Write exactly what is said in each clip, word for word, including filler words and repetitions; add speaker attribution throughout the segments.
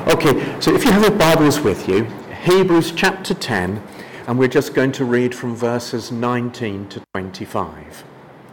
Speaker 1: Okay, so if you have your Bibles with you, Hebrews chapter ten, and we're just going to read from verses nineteen to twenty-five.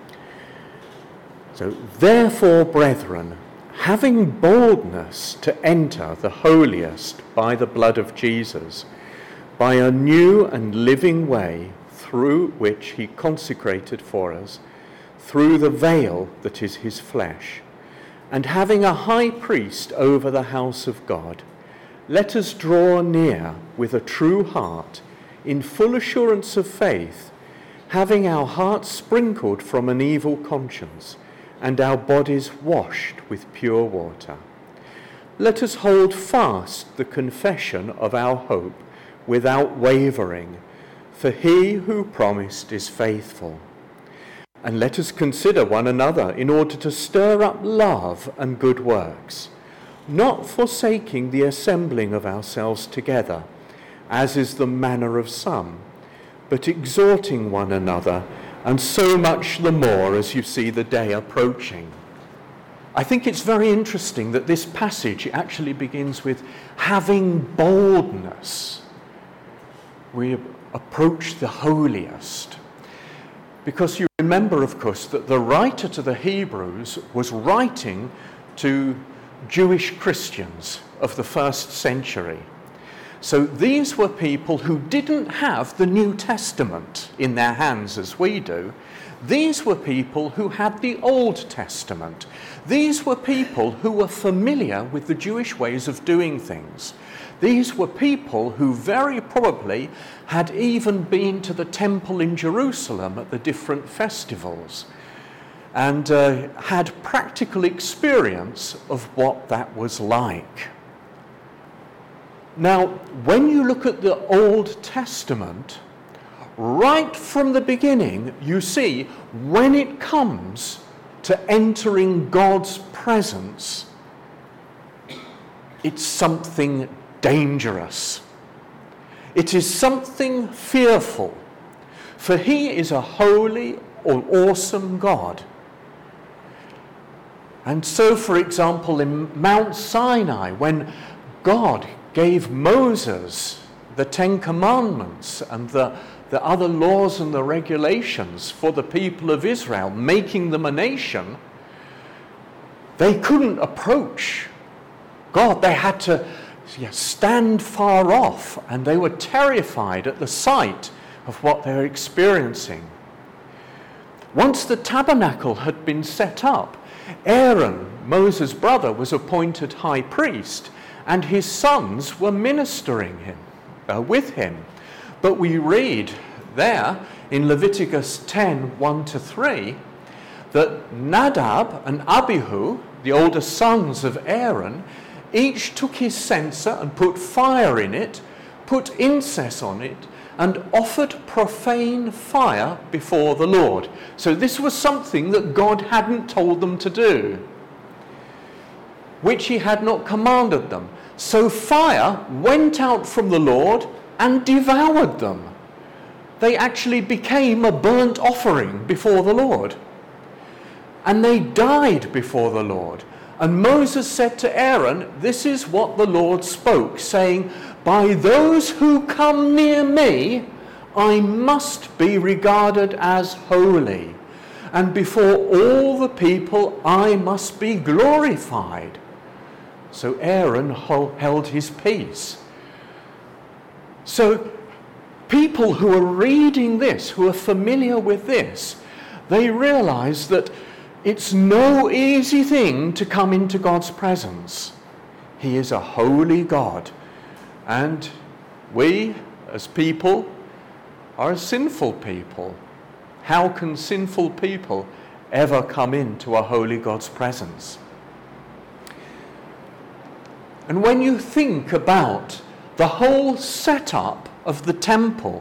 Speaker 1: So, therefore, brethren, having boldness to enter the holiest by the blood of Jesus, by a new and living way through which he consecrated for us, through the veil that is his flesh, and having a high priest over the house of God, let us draw near with a true heart, in full assurance of faith, having our hearts sprinkled from an evil conscience, and our bodies washed with pure water. Let us hold fast the confession of our hope without wavering, for he who promised is faithful. And let us consider one another in order to stir up love and good works, not forsaking the assembling of ourselves together, as is the manner of some, but exhorting one another, and so much the more as you see the day approaching. I think it's very interesting that this passage actually begins with having boldness. We approach the holiest. Because you remember, of course, that the writer to the Hebrews was writing to Jewish Christians of the first century. So these were people who didn't have the New Testament in their hands as we do. These were people who had the Old Testament. These were people who were familiar with the Jewish ways of doing things. These were people who very probably had even been to the temple in Jerusalem at the different festivals and uh, had practical experience of what that was like. Now, when you look at the Old Testament, right from the beginning, you see when it comes to entering God's presence, it's something dangerous. It is something fearful, for he is a holy or awesome God. And so, for example, in Mount Sinai, when God gave Moses the Ten Commandments and the, the other laws and the regulations for the people of Israel, making them a nation, they couldn't approach God. They had to Yeah, stand far off, and they were terrified at the sight of what they were experiencing. Once the tabernacle had been set up, Aaron, Moses' brother, was appointed high priest, and his sons were ministering him uh, with him. But we read there in Leviticus ten, one to three, that Nadab and Abihu, the older sons of Aaron, each took his censer and put fire in it, put incense on it, and offered profane fire before the Lord. So this was something that God hadn't told them to do, which he had not commanded them. So fire went out from the Lord and devoured them. They actually became a burnt offering before the Lord. And they died before the Lord. And Moses said to Aaron, this is what the Lord spoke, saying, by those who come near me, I must be regarded as holy, and before all the people I must be glorified. So Aaron held his peace. So people who are reading this, who are familiar with this, they realize that it's no easy thing to come into God's presence. He is a holy God. And we, as people, are sinful people. How can sinful people ever come into a holy God's presence? And when you think about the whole setup of the temple,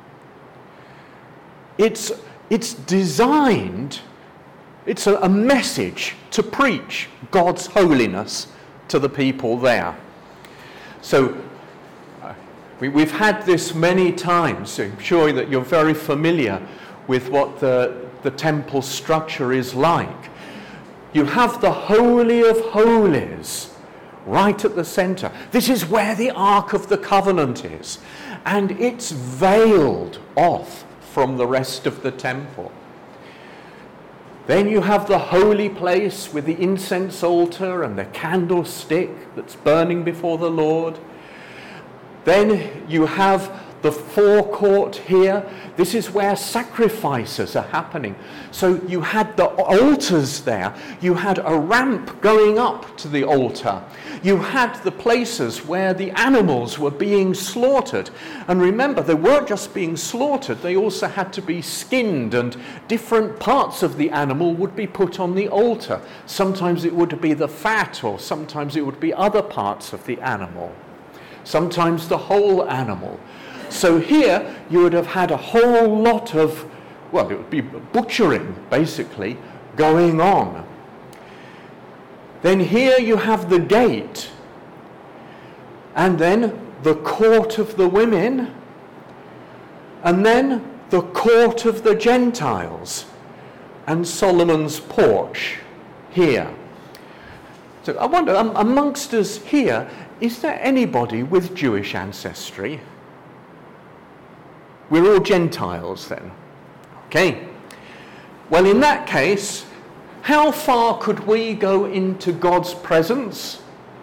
Speaker 1: it's, it's designed It's a, a message to preach God's holiness to the people there. So uh, we, we've had this many times. So I'm sure that you're very familiar with what the, the temple structure is like. You have the Holy of Holies, right at the center. This is where the Ark of the Covenant is. And it's veiled off from the rest of the temple. Then you have the holy place with the incense altar and the candlestick that's burning before the Lord. Then you have the forecourt here. This is where sacrifices are happening. So you had the altars there. You had a ramp going up to the altar. You had the places where the animals were being slaughtered. And remember, they weren't just being slaughtered. They also had to be skinned, and different parts of the animal would be put on the altar. Sometimes it would be the fat, or sometimes it would be other parts of the animal. Sometimes the whole animal. So here you would have had a whole lot of, well, it would be butchering, basically, going on. Then here you have the gate, and then the court of the women, and then the court of the Gentiles, and Solomon's porch here. So I wonder, um, amongst us here, is there anybody with Jewish ancestry? We're all Gentiles then. Okay. Well, in that case, how far could we go into God's presence?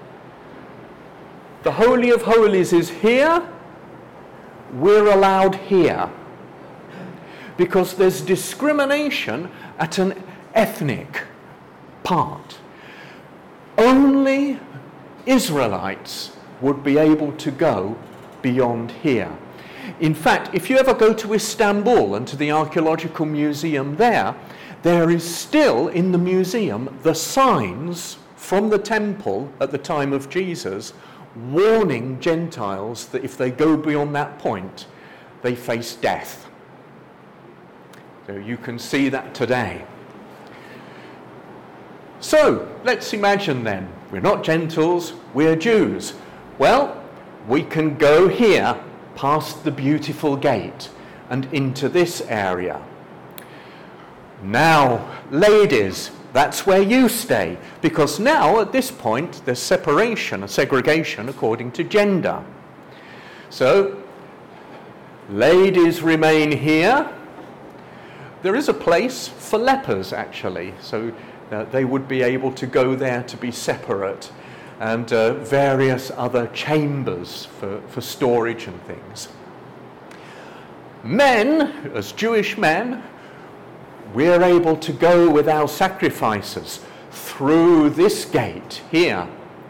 Speaker 1: The Holy of Holies is here. We're allowed here. Because there's discrimination at an ethnic part. Only Israelites would be able to go beyond here. In fact, if you ever go to Istanbul and to the archaeological museum there, there is still in the museum the signs from the temple at the time of Jesus warning Gentiles that if they go beyond that point, they face death. So you can see that today. So, let's imagine then, we're not Gentiles, we're Jews. Well, we can go here, past the beautiful gate, and into this area. Now, ladies, that's where you stay, because now, at this point, there's separation, a segregation according to gender. So, ladies remain here. There is a place for lepers, actually, so uh, they would be able to go there to be separate, and uh, various other chambers for, for storage and things. Men, as Jewish men, we're able to go with our sacrifices through this gate here.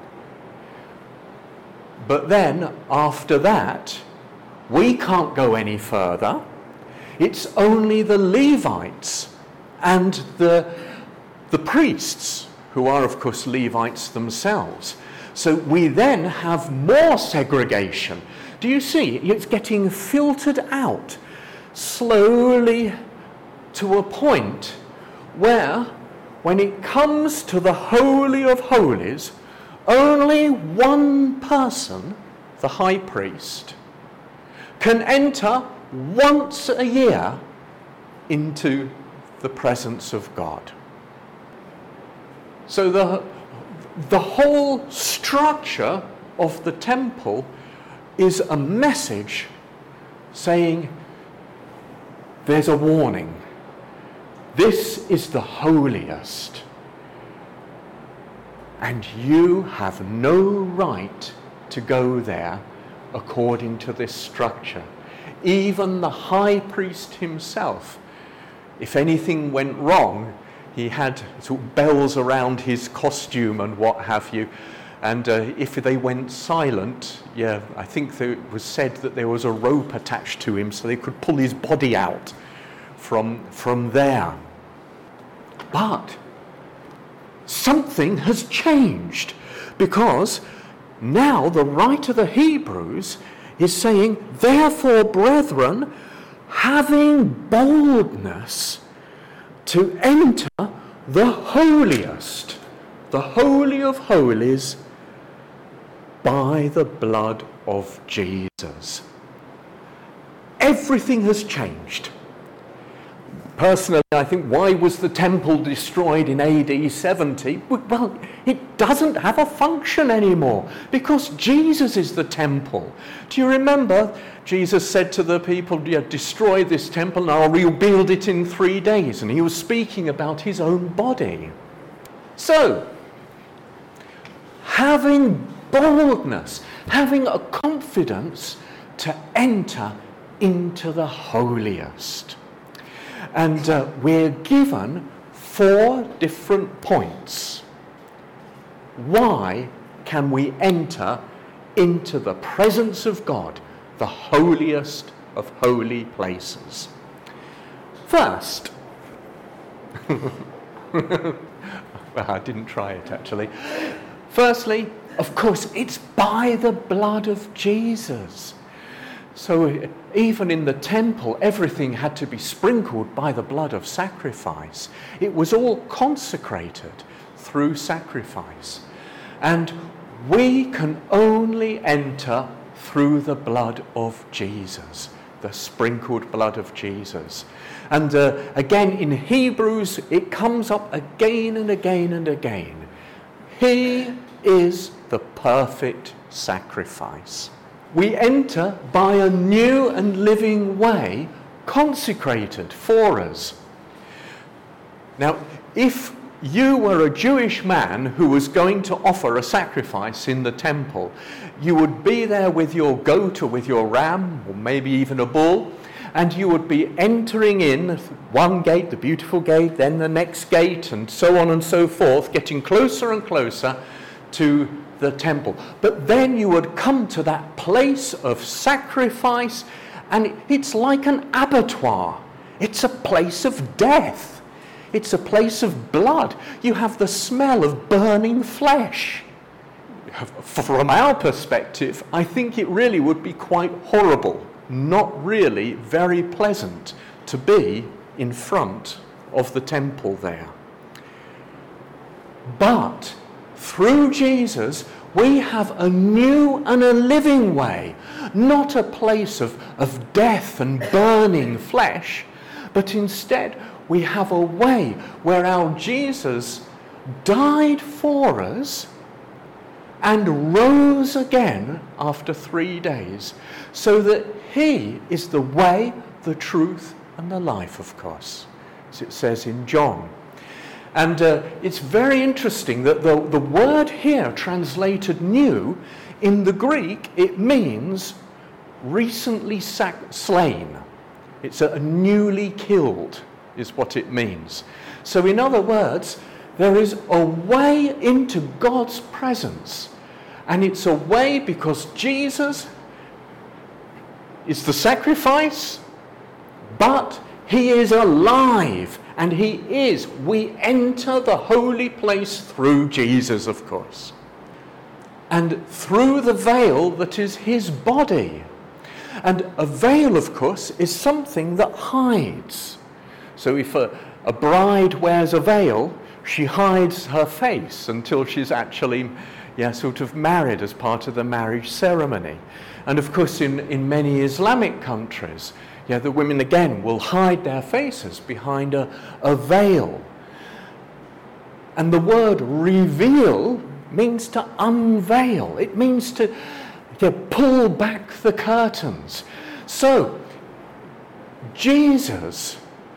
Speaker 1: But then, after that, we can't go any further. It's only the Levites and the, the priests, who are, of course, Levites themselves. So we then have more segregation. Do you see? It's getting filtered out slowly to a point where, when it comes to the Holy of Holies, only one person, the high priest, can enter once a year into the presence of God. So the, the whole structure of the temple is a message saying there's a warning. This is the holiest, and you have no right to go there according to this structure. Even the high priest himself, if anything went wrong, he had sort of bells around his costume and what have you. And uh, if they went silent, yeah, I think there, it was said that there was a rope attached to him so they could pull his body out from, from there. But something has changed, because now the writer of the Hebrews is saying, therefore, brethren, having boldness to enter the holiest, the Holy of Holies, by the blood of Jesus. Everything has changed. personally, I think, why was the temple destroyed in A D seventy? Well, it doesn't have a function anymore because Jesus is the temple. Do you remember Jesus said to the people, yeah, destroy this temple and I'll rebuild it in three days. And he was speaking about his own body. So, having boldness, having a confidence to enter into the holiest. And uh, we're given four different points. Why can we enter into the presence of God, the holiest of holy places? First, well, I didn't try it actually. Firstly, of course, it's by the blood of Jesus. So even in the temple, everything had to be sprinkled by the blood of sacrifice. It was all consecrated through sacrifice. And we can only enter through the blood of Jesus, the sprinkled blood of Jesus. And uh, again, in Hebrews, it comes up again and again and again. He is the perfect sacrifice. We enter by a new and living way consecrated for us. Now, if you were a Jewish man who was going to offer a sacrifice in the temple, you would be there with your goat or with your ram, or maybe even a bull, and you would be entering in one gate, the beautiful gate, then the next gate, and so on and so forth, getting closer and closer to the temple. But then you would come to that place of sacrifice, and it's like an abattoir. It's a place of death. It's a place of blood. You have the smell of burning flesh. From our perspective, I think it really would be quite horrible, not really very pleasant to be in front of the temple there. But through Jesus, we have a new and a living way, not a place of, of death and burning flesh, but instead we have a way where our Jesus died for us and rose again after three days, so that he is the way, the truth, and the life, of course, as it says in John. And uh, it's very interesting that the, the word here translated new, in the Greek, it means recently sac- slain. It's a, a newly killed, is what it means. So in other words, there is a way into God's presence. And it's a way because Jesus is the sacrifice, but he is alive. And he is. We enter the holy place through Jesus, of course. And through the veil that is his body. And a veil, of course, is something that hides. So if a, a bride wears a veil, she hides her face until she's actually yeah, sort of married as part of the marriage ceremony. And of course, in, in many Islamic countries, yeah, the women again will hide their faces behind a, a veil. And the word reveal means to unveil. It means to, to pull back the curtains. So, Jesus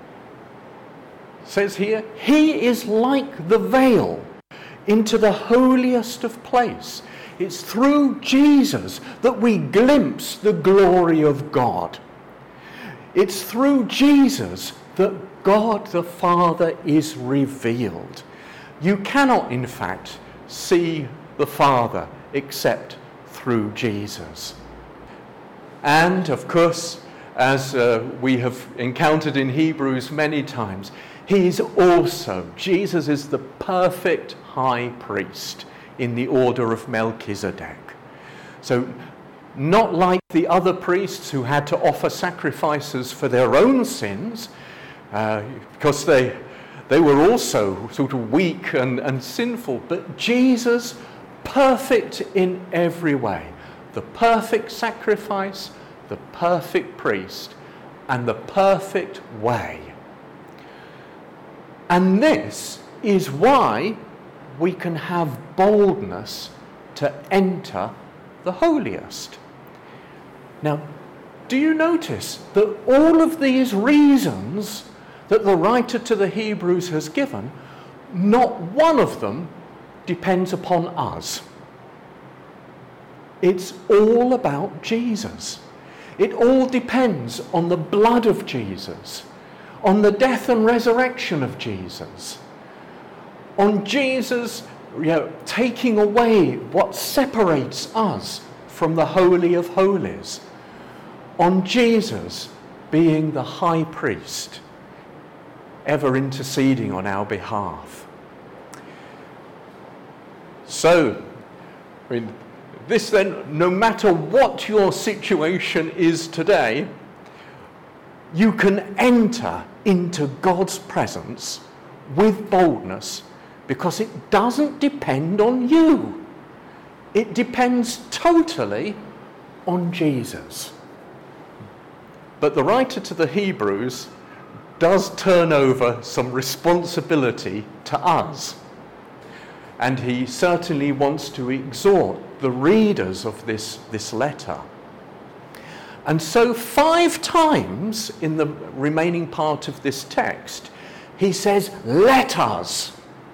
Speaker 1: says here, he is like the veil into the holiest of place. It's through Jesus that we glimpse the glory of God. It's through Jesus that God the Father is revealed. You cannot, in fact, see the Father except through Jesus. And, of course, as uh, we have encountered in Hebrews many times, he is also, Jesus is the perfect high priest in the order of Melchizedek. So, not like the other priests who had to offer sacrifices for their own sins, uh, because they they were also sort of weak and, and sinful, but Jesus, perfect in every way. The perfect sacrifice, the perfect priest, and the perfect way. And this is why we can have boldness to enter the holiest. Now, do you notice that all of these reasons that the writer to the Hebrews has given, not one of them depends upon us? It's all about Jesus. It all depends on the blood of Jesus, on the death and resurrection of Jesus, on Jesus, you know, taking away what separates us from the Holy of Holies, on Jesus being the high priest, ever interceding on our behalf. So, I mean, this then, no matter what your situation is today, you can enter into God's presence with boldness, because it doesn't depend on you. It depends totally on Jesus. But the writer to the Hebrews does turn over some responsibility to us. And he certainly wants to exhort the readers of this, this letter. And so five times in the remaining part of this text, he says, let us.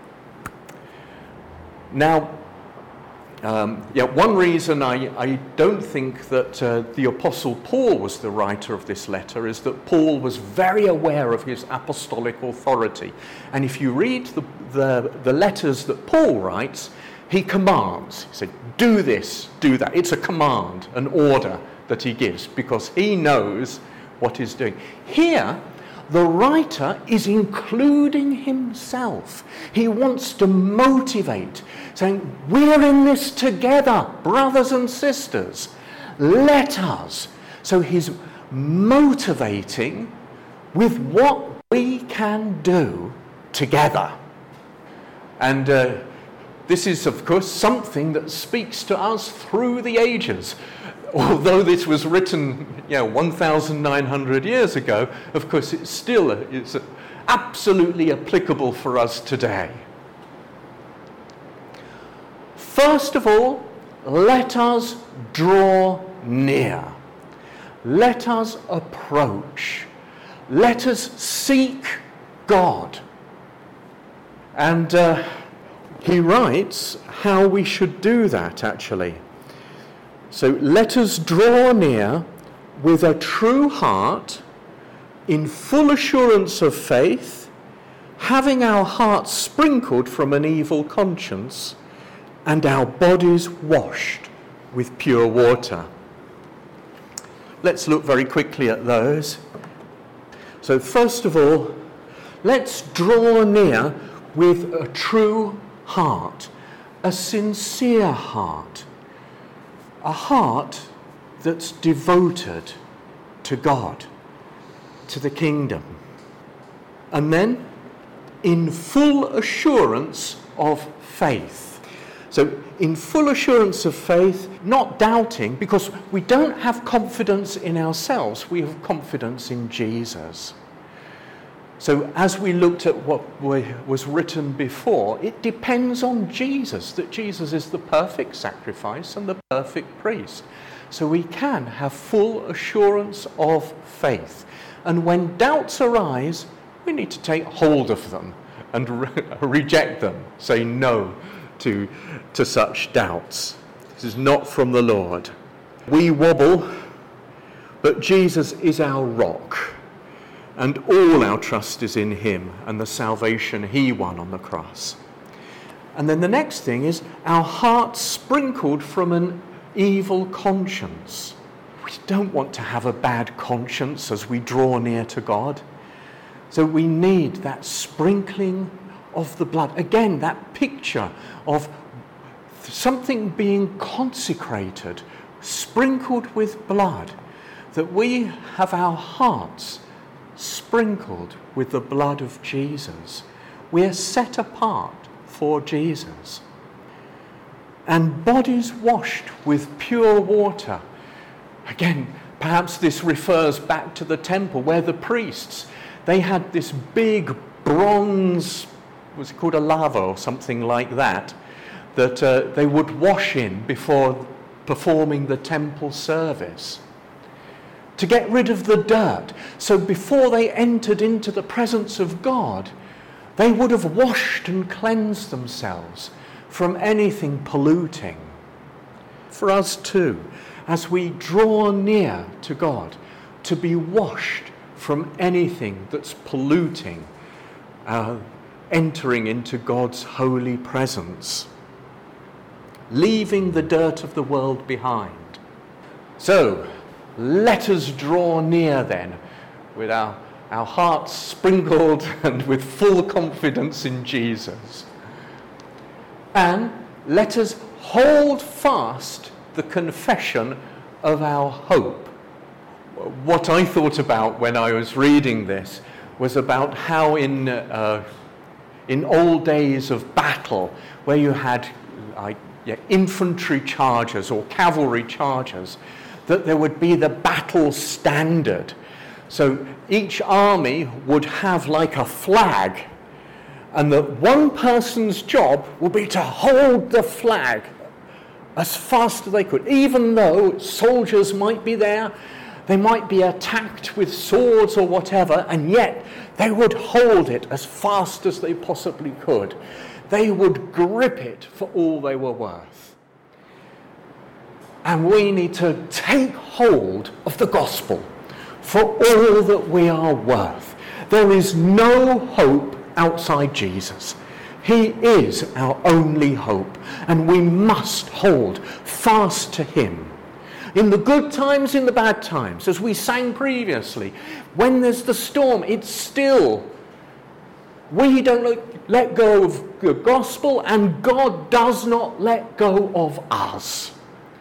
Speaker 1: Now, um, yeah, one reason I, I don't think that uh, the Apostle Paul was the writer of this letter is that Paul was very aware of his apostolic authority. And if you read the, the, the letters that Paul writes, he commands. He said, do this, do that. It's a command, an order that he gives, because he knows what he's doing. Here, the writer is including himself. He wants to motivate, saying, we're in this together, brothers and sisters. Let us. So he's motivating with what we can do together. And uh, this is, of course, something that speaks to us through the ages. Although this was written, you know, one thousand nine hundred years ago, of course, it's still it's absolutely applicable for us today. First of all, let us draw near. Let us approach. Let us seek God. And uh, he writes how we should do that, actually. So let us draw near with a true heart, in full assurance of faith, having our hearts sprinkled from an evil conscience, and our bodies washed with pure water. Let's look very quickly at those. So first of all, let's draw near with a true heart, a sincere heart. A heart that's devoted to God, to the kingdom. And then, in full assurance of faith. So, in full assurance of faith, not doubting, because we don't have confidence in ourselves, we have confidence in Jesus. So as we looked at what was written before, it depends on Jesus, that Jesus is the perfect sacrifice and the perfect priest. So we can have full assurance of faith. And when doubts arise, we need to take hold of them and re- reject them, say no to, to such doubts. This is not from the Lord. We wobble, but Jesus is our rock. And all our trust is in him and the salvation he won on the cross. And then the next thing is our hearts sprinkled from an evil conscience. We don't want to have a bad conscience as we draw near to God. So we need that sprinkling of the blood. Again, that picture of something being consecrated, sprinkled with blood, that we have our hearts sprinkled with the blood of Jesus. We are set apart for Jesus. And bodies washed with pure water. Again, perhaps this refers back to the temple where the priests, they had this big bronze, was it called a lava or something like that, that uh, they would wash in before performing the temple service, to get rid of the dirt. So before they entered into the presence of God, they would have washed and cleansed themselves from anything polluting. For us too, as we draw near to God, to be washed from anything that's polluting, uh, entering into God's holy presence, leaving the dirt of the world behind. So, let us draw near then, with our, our hearts sprinkled and with full confidence in Jesus. And let us hold fast the confession of our hope. What I thought about when I was reading this was about how in uh, in old days of battle, where you had like yeah, infantry chargers or cavalry chargers, that there would be the battle standard. So each army would have like a flag, and that one person's job would be to hold the flag as fast as they could, even though soldiers might be there, they might be attacked with swords or whatever, and yet they would hold it as fast as they possibly could. They would grip it for all they were worth. And we need to take hold of the gospel for all that we are worth. There is no hope outside Jesus. He is our only hope, and we must hold fast to him. In the good times, in the bad times, as we sang previously, when there's the storm, it's still, we don't let go of the gospel, and God does not let go of us.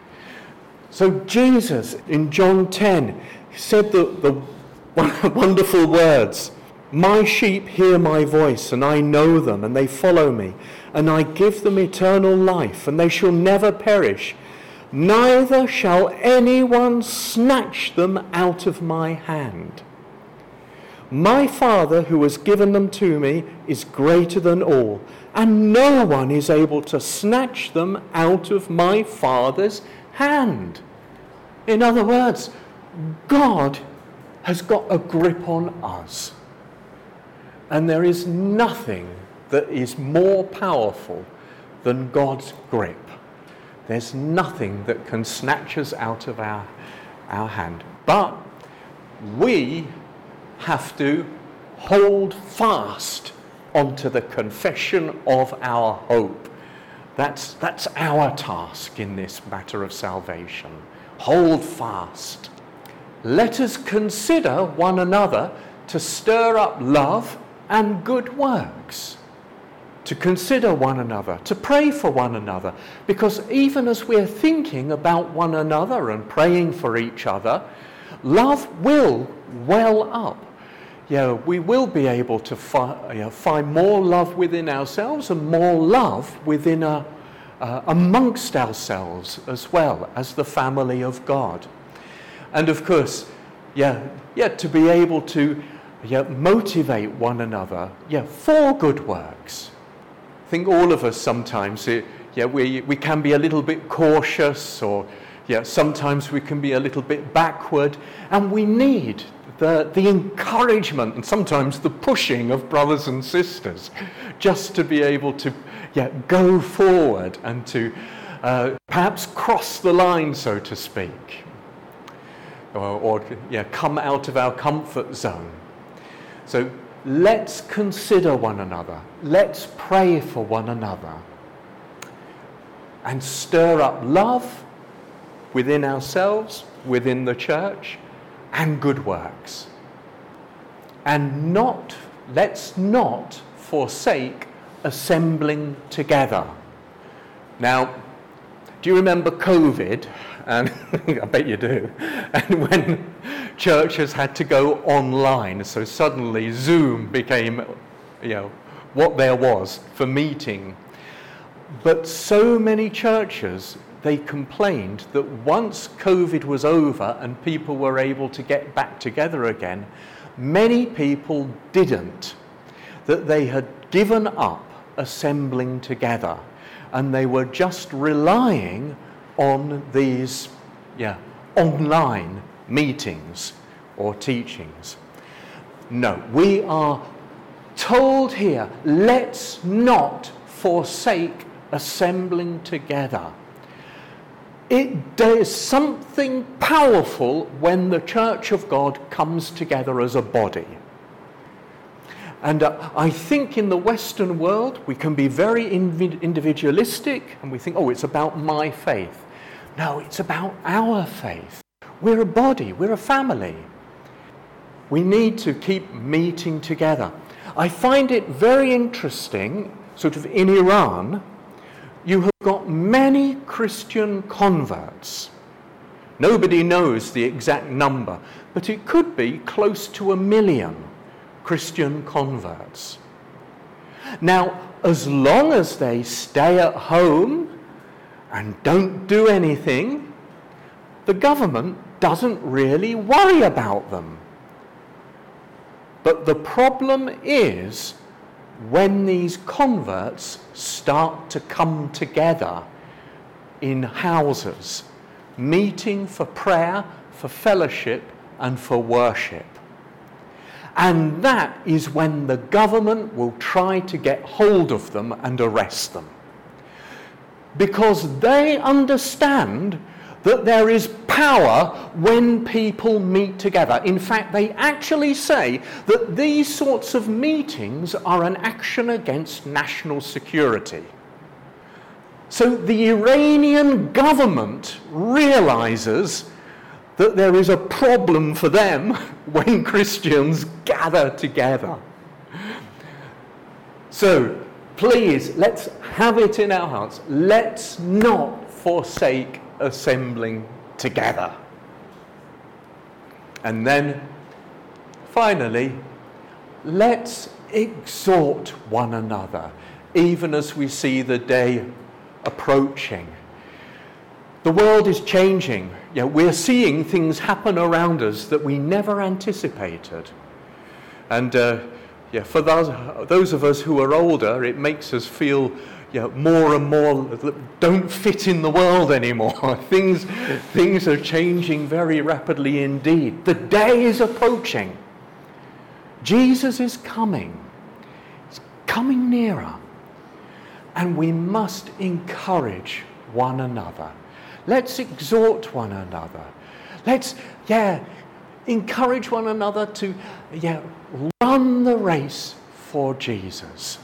Speaker 1: So Jesus, in John ten, said the, the wonderful words, "My sheep hear my voice, and I know them, and they follow me, and I give them eternal life, and they shall never perish. Neither shall anyone snatch them out of my hand. My Father, who has given them to me, is greater than all, and no one is able to snatch them out of my Father's hand." In other words, God has got a grip on us. And there is nothing that is more powerful than God's grip. There's nothing that can snatch us out of our, our hand. But we have to hold fast onto the confession of our hope. That's, that's our task in this matter of salvation. Hold fast. Let us consider one another to stir up love and good works. To consider one another, to pray for one another, because even as we're thinking about one another and praying for each other, love will well up. Yeah, we will be able to fi- you know, find more love within ourselves and more love within a, uh, amongst ourselves as well as the family of God. And of course, yeah, yeah, to be able to yeah, motivate one another, yeah, for good works. I think all of us sometimes, it, yeah, we we can be a little bit cautious, or yeah, sometimes we can be a little bit backward, and we need the the encouragement and sometimes the pushing of brothers and sisters, just to be able to yeah go forward and to uh, perhaps cross the line, so to speak, or, or yeah come out of our comfort zone. So let's consider one another. Let's pray for one another. And stir up love within ourselves, within the church, and good works. And not, let's not forsake assembling together. Now, do you remember COVID? And I bet you do. And when churches had to go online, so suddenly Zoom became, you know, what there was for meeting. But so many churches, they complained that once COVID was over and people were able to get back together again, many people didn't. that they had given up assembling together, and they were just relying on these yeah, online meetings or teachings. No, we are told here, let's not forsake assembling together. It, there is something powerful when the Church of God comes together as a body. And uh, I think in the Western world we can be very inv- individualistic, and we think, oh, it's about my faith. No, it's about our faith. We're a body, we're a family. We need to keep meeting together. I find it very interesting, sort of in Iran, you have got many Christian converts. Nobody knows the exact number, but it could be close to a million Christian converts. Now, as long as they stay at home and don't do anything, the government doesn't really worry about them. But the problem is when these converts start to come together in houses, meeting for prayer, for fellowship, and for worship. And that is when the government will try to get hold of them and arrest them. Because they understand that there is power when people meet together. In fact, they actually say that these sorts of meetings are an action against national security. So the Iranian government realizes that there is a problem for them when Christians gather together. So please, let's have it in our hearts. Let's not forsake assembling together. And then, finally, let's exhort one another, even as we see the day approaching. The world is changing. You know, we're seeing things happen around us that we never anticipated. And uh, yeah, for those, those of us who are older, it makes us feel yeah, more and more don't fit in the world anymore. things, things are changing very rapidly indeed. The day is approaching. Jesus is coming. He's coming nearer. And we must encourage one another. Let's exhort one another. Let's, yeah, encourage one another to, yeah, run the race for Jesus.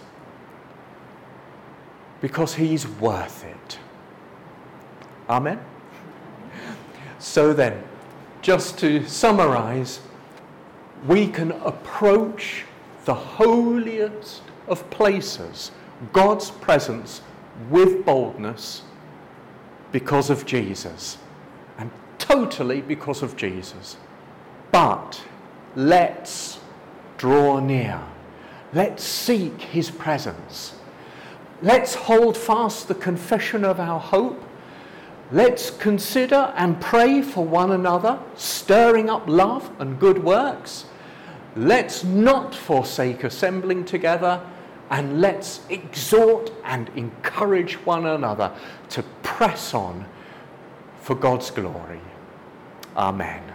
Speaker 1: Because he's worth it. Amen? So then, just to summarize, we can approach the holiest of places, God's presence, with boldness because of Jesus. And totally because of Jesus. But let's draw near. Let's seek his presence. Let's hold fast the confession of our hope. Let's consider and pray for one another, stirring up love and good works. Let's not forsake assembling together, and let's exhort and encourage one another to press on for God's glory. Amen.